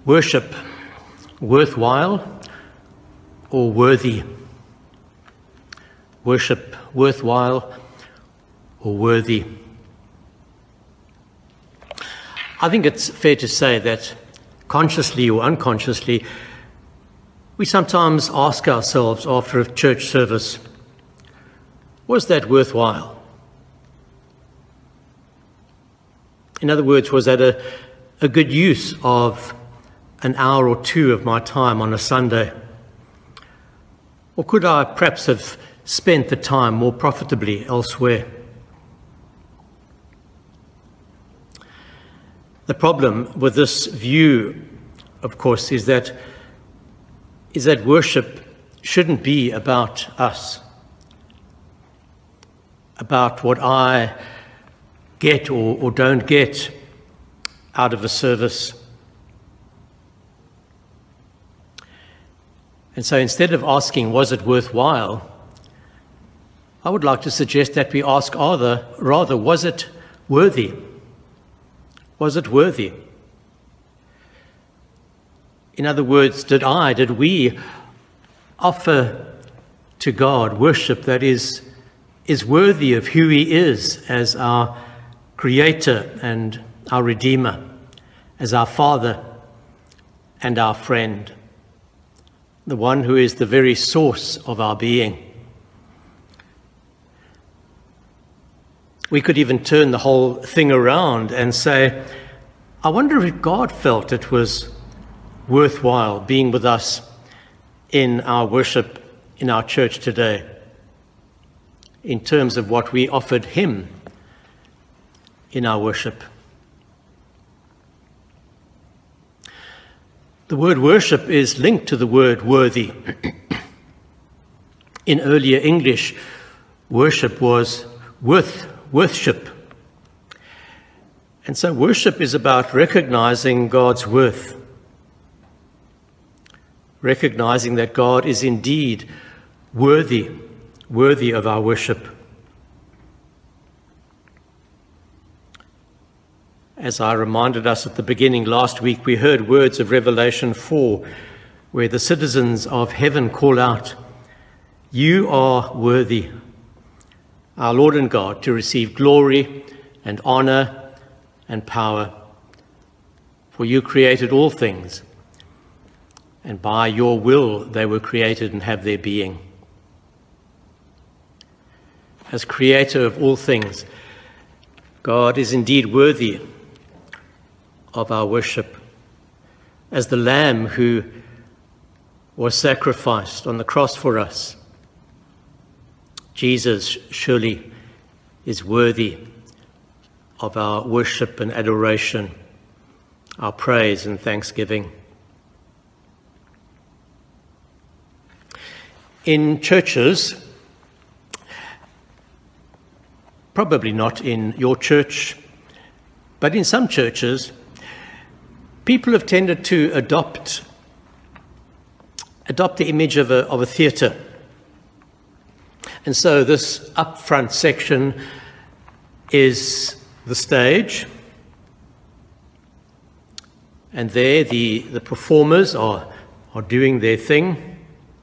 worship worthwhile or worthy? Worship worthwhile or worthy? I think it's fair to say that consciously or unconsciously, we sometimes ask ourselves after a church service, was that worthwhile? In other words, was that a good use of an hour or two of my time on a Sunday? Or could I perhaps have spent the time more profitably elsewhere? The problem with this view, of course, is that worship shouldn't be about us, about what I get or don't get out of a service. And so instead of asking, was it worthwhile, I would like to suggest that we ask rather, was it worthy? Was it worthy? In other words, did we offer to God worship that is worthy of who he is as our Creator and our Redeemer, as our Father and our friend, the one who is the very source of our being? We could even turn the whole thing around and say, I wonder if God felt it was worthwhile being with us in our worship in our church today, in terms of what we offered him in our worship. The word worship is linked to the word worthy. In earlier English, worship was worship. And so worship is about recognizing God's worth, recognizing that God is indeed worthy of our worship. As I reminded us at the beginning last week, we heard words of Revelation 4, where the citizens of heaven call out, "You are worthy, our Lord and God, to receive glory and honor and power. For you created all things, and by your will they were created and have their being." As creator of all things, God is indeed worthy of our worship. As the Lamb who was sacrificed on the cross for us, Jesus surely is worthy of our worship and adoration, our praise and thanksgiving. In churches, probably not in your church, but in some churches, people have tended to adopt the image of a theatre. And so this up-front section is the stage, and there the performers are doing their thing.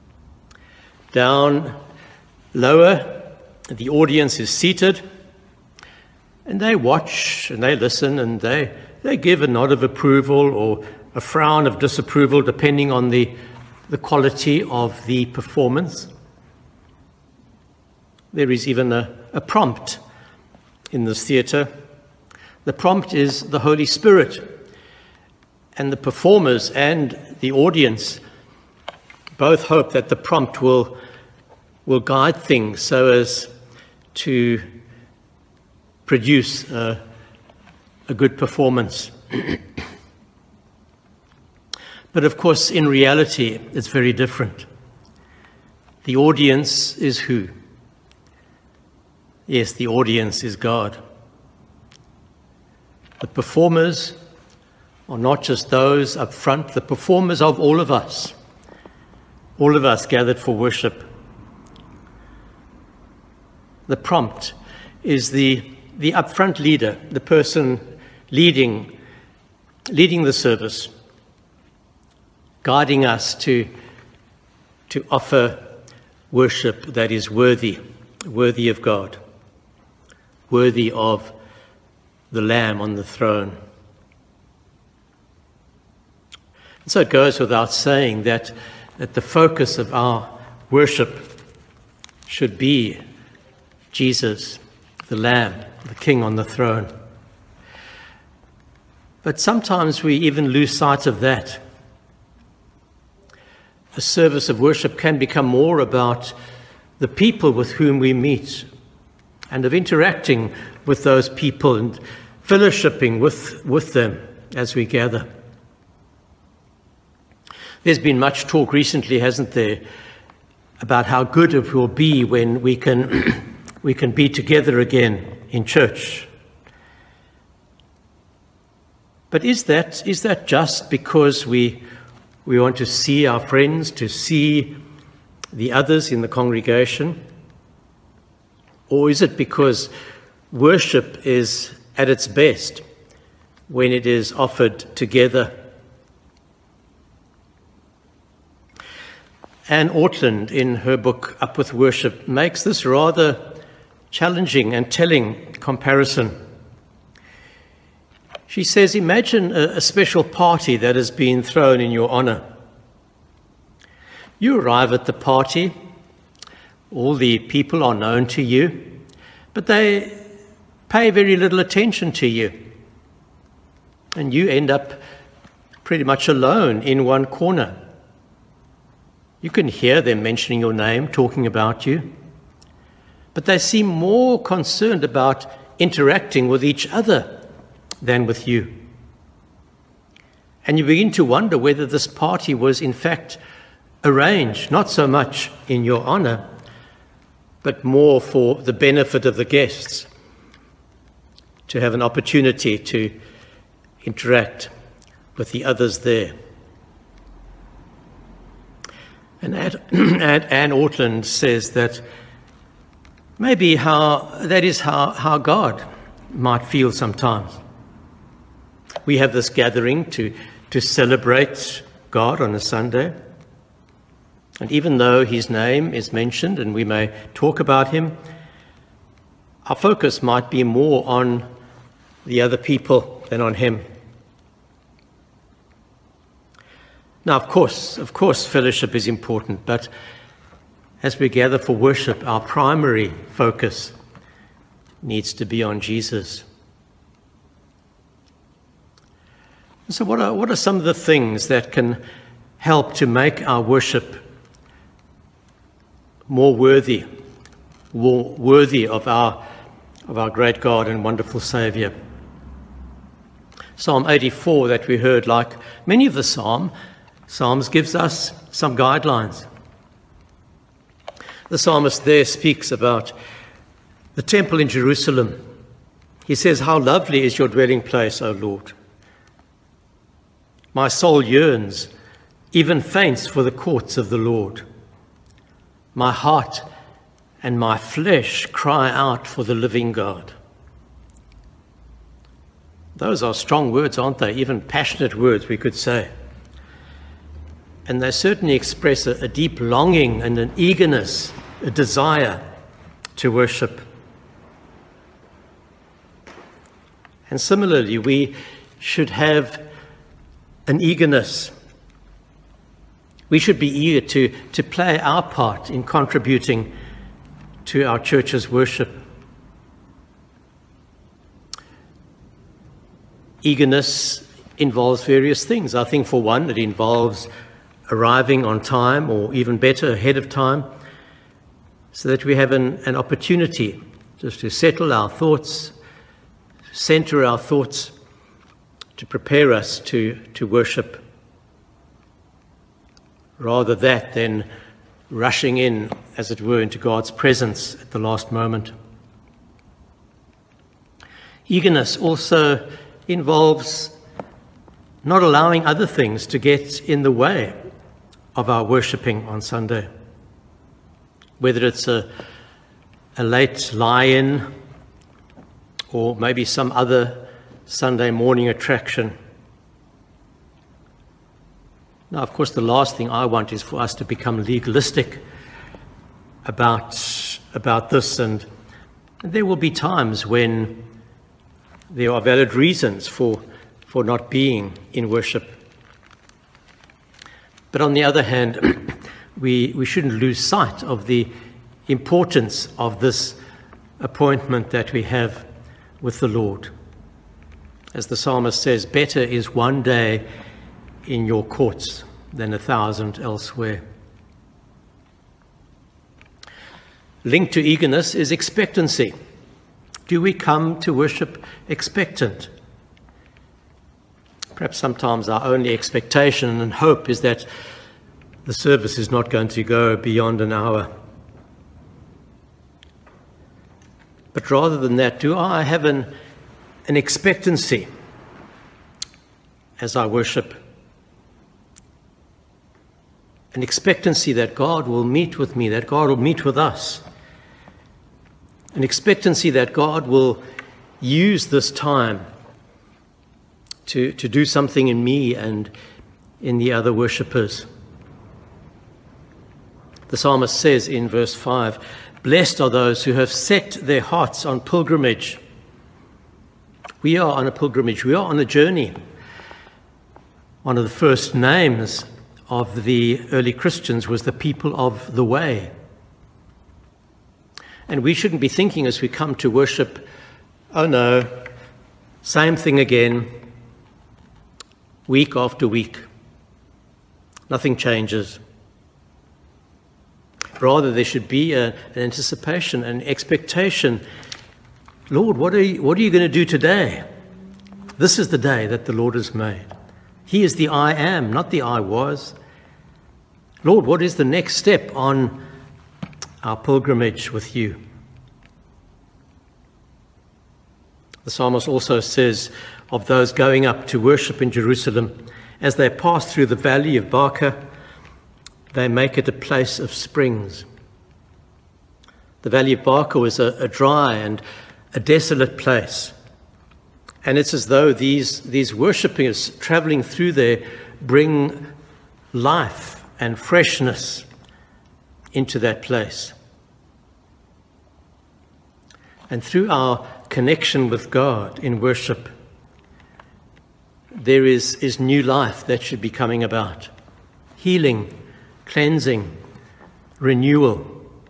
Down lower, the audience is seated, and they watch and they listen and they give a nod of approval or a frown of disapproval, depending on the quality of the performance. There is even a prompt in this theatre. The prompt is the Holy Spirit, and the performers and the audience both hope that the prompt will guide things so as to produce a good performance. But of course, in reality, it's very different. The audience is who? Yes, the audience is God. The performers are not just those up front, the performers of all of us gathered for worship. The prompt is the upfront leader, the person leading the service. guiding us to offer worship that is worthy of God, worthy of the Lamb on the throne. And so it goes without saying that the focus of our worship should be Jesus, the Lamb, the King on the throne. But sometimes we even lose sight of that. A service of worship can become more about the people with whom we meet and of interacting with those people and fellowshipping with them as we gather. There's been much talk recently, hasn't there, about how good it will be when we can be together again in church. But is that just because we want to see our friends, to see the others in the congregation? Or is it because worship is at its best when it is offered together? Anne Ortland, in her book Up With Worship, makes this rather challenging and telling comparison. She says, imagine a special party that has been thrown in your honor. You arrive at the party, all the people are known to you, but they pay very little attention to you. And you end up pretty much alone in one corner. You can hear them mentioning your name, talking about you, but they seem more concerned about interacting with each other than with you. And you begin to wonder whether this party was in fact arranged, not so much in your honor, but more for the benefit of the guests, to have an opportunity to interact with the others there. And Anne Ortland says that maybe that is how God might feel sometimes. We have this gathering to celebrate God on a Sunday. And even though his name is mentioned and we may talk about him, our focus might be more on the other people than on him. Now, of course, fellowship is important, but as we gather for worship, our primary focus needs to be on Jesus. So what are some of the things that can help to make our worship more worthy of our great God and wonderful Saviour? Psalm 84 that we heard, like many of the Psalms, gives us some guidelines. The psalmist there speaks about the temple in Jerusalem. He says, "How lovely is your dwelling place, O Lord. My soul yearns, even faints for the courts of the Lord. My heart and my flesh cry out for the living God." Those are strong words, aren't they? Even passionate words, we could say. And they certainly express a deep longing and an eagerness, a desire to worship. And similarly, we should have an eagerness. We should be eager to play our part in contributing to our church's worship. Eagerness involves various things. I think for one, it involves arriving on time, or even better, ahead of time, so that we have an opportunity just to settle our thoughts, center our thoughts, to prepare us to worship. Rather that than rushing in, as it were, into God's presence at the last moment. Eagerness also involves not allowing other things to get in the way of our worshipping on Sunday. Whether it's a late lie-in or maybe some other Sunday morning attraction. Now, of course, the last thing I want is for us to become legalistic about this, and there will be times when there are valid reasons for not being in worship. But on the other hand, we shouldn't lose sight of the importance of this appointment that we have with the Lord. As the psalmist says, better is one day in your courts than 1,000 elsewhere. Linked to eagerness is expectancy. Do we come to worship expectant? Perhaps sometimes our only expectation and hope is that the service is not going to go beyond an hour. But rather than that, do I have an expectancy as I worship? An expectancy that God will meet with me, that God will meet with us. An expectancy that God will use this time to do something in me and in the other worshippers. The psalmist says in verse 5, "Blessed are those who have set their hearts on pilgrimage." We are on a pilgrimage. We are on a journey. One of the first names of the early Christians was the people of the way. And we shouldn't be thinking as we come to worship, oh no, same thing again, week after week. Nothing changes. Rather, there should be an anticipation, an expectation. Lord, what are you going to do today? This is the day that the Lord has made. He is the I am, not the I was. Lord, what is the next step on our pilgrimage with you? The psalmist also says of those going up to worship in Jerusalem, as they pass through the valley of Baca, they make it a place of springs. The valley of Baca was a dry and a desolate place. And it's as though these worshippers traveling through there bring life and freshness into that place. And through our connection with God in worship, there is new life that should be coming about. Healing, cleansing, renewal.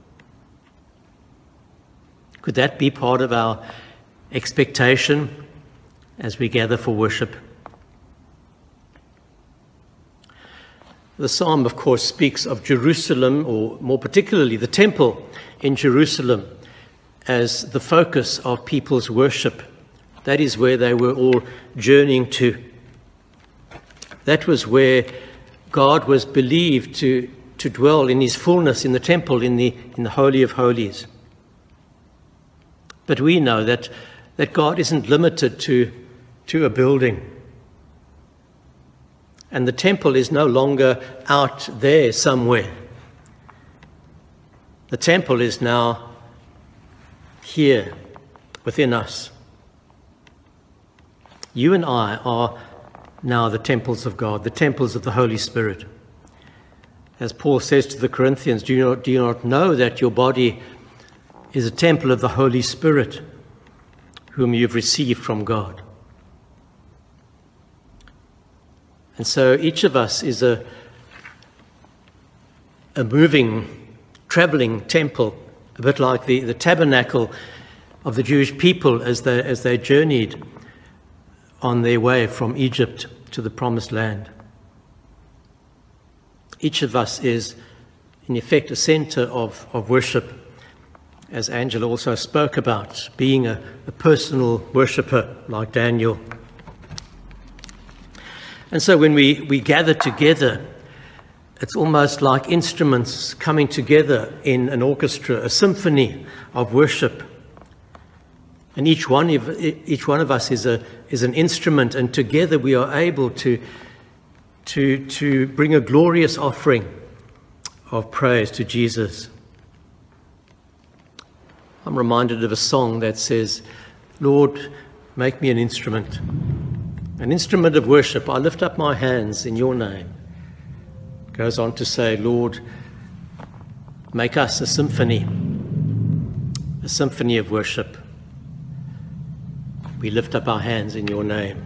Could that be part of our expectation as we gather for worship? The psalm, of course, speaks of Jerusalem, or more particularly the temple in Jerusalem, as the focus of people's worship. That is where they were all journeying to. That was where God was believed to dwell in his fullness in the temple, in the Holy of Holies. But we know that God isn't limited to a building. And the temple is no longer out there somewhere. The temple is now here within us. You and I are now the temples of God, the temples of the Holy Spirit. As Paul says to the Corinthians, do you not know that your body is a temple of the Holy Spirit, whom you've received from God? And so each of us is a moving, traveling temple, a bit like the tabernacle of the Jewish people as they journeyed on their way from Egypt to the Promised Land. Each of us is, in effect, a center of worship, as Angela also spoke about, being a personal worshipper like Daniel. And so when we gather together, it's almost like instruments coming together in an orchestra, a symphony of worship. And each one of us is an instrument, and together we are able to bring a glorious offering of praise to Jesus. I'm reminded of a song that says, "Lord, make me an instrument of worship. I lift up my hands in your name. Goes on to say, Lord, make us a symphony of worship. We lift up our hands in your name.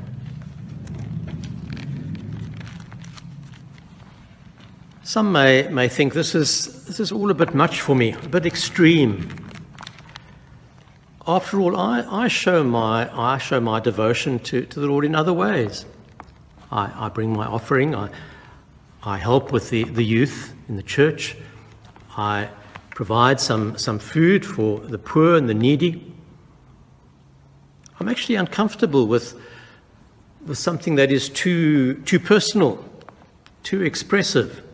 Some may think this is all a bit much for me, a bit extreme. After all, I show my devotion to the Lord in other ways. I bring my offering. I help with the youth in the church. I provide some food for the poor and the needy. I'm actually uncomfortable with something that is too personal, too expressive.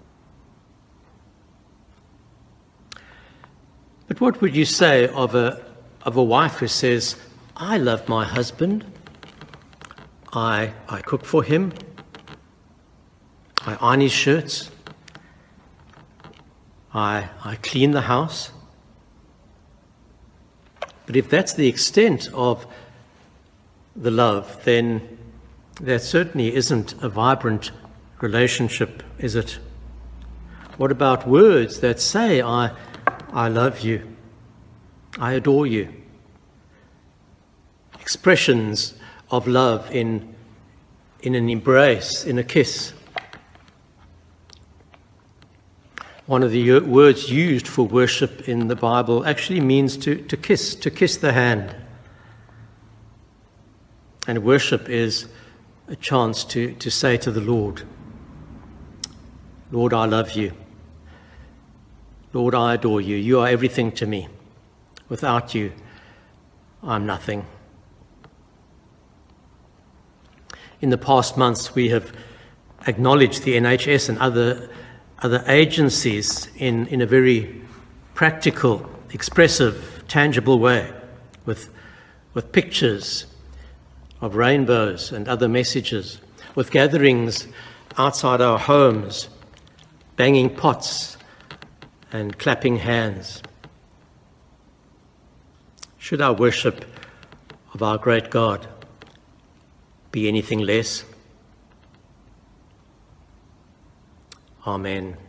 But what would you say of a wife who says, I love my husband, I cook for him, I iron his shirts, I clean the house? But if that's the extent of the love, then that certainly isn't a vibrant relationship, is it? What about words that say, I love you, I adore you? Expressions of love in an embrace, in a kiss. One of the words used for worship in the Bible actually means to kiss the hand. And worship is a chance to say to the Lord, Lord, I love you. Lord, I adore you. You are everything to me. Without you, I'm nothing. In the past months, we have acknowledged the NHS and other agencies in a very practical, expressive, tangible way, with pictures of rainbows and other messages, with gatherings outside our homes, banging pots and clapping hands. Should our worship of our great God be anything less? Amen.